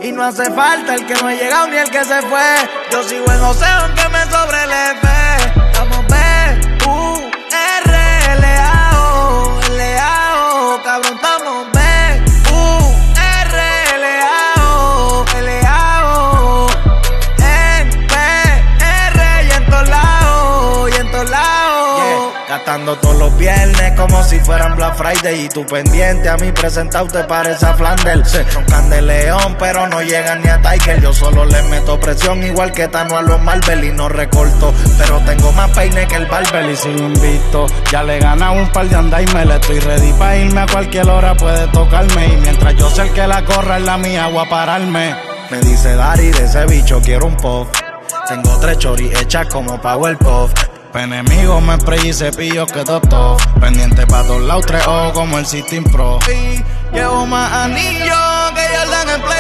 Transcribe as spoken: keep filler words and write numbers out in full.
Y no hace falta el que no ha llegado ni el que se fue. Yo sigo en José aunque me sobreleve. Estamos B, U, R, L, A, O, L, A, O. Cabrón, estamos B, U, R, L, A, O, L, A, O. En P R y en todos lados, y en todos lados. Yeah. Gastando todos los viernes como si fueran Black Friday. Y tú pendiente a mí presentado te parece a Flandel. Se troncan de León pero no llegan ni a Tiger. Yo solo les meto presión igual que Tano a los Marvel. Y no recorto, pero tengo más peine que el barber. Y sigo invicto, ya le gana un par de andaime. Le estoy ready pa' irme a cualquier hora, puede tocarme. Y mientras yo sé el que la corra es la mía, voy a pararme. Me dice Dari de ese bicho quiero un puff. Tengo tres choris hechas como Powerpuff. Pa' enemigos me spray y cepillo que toto. Pendiente pa' todos lados, tres ojos como el System Pro. Y llevo más anillos que Jordan en Play.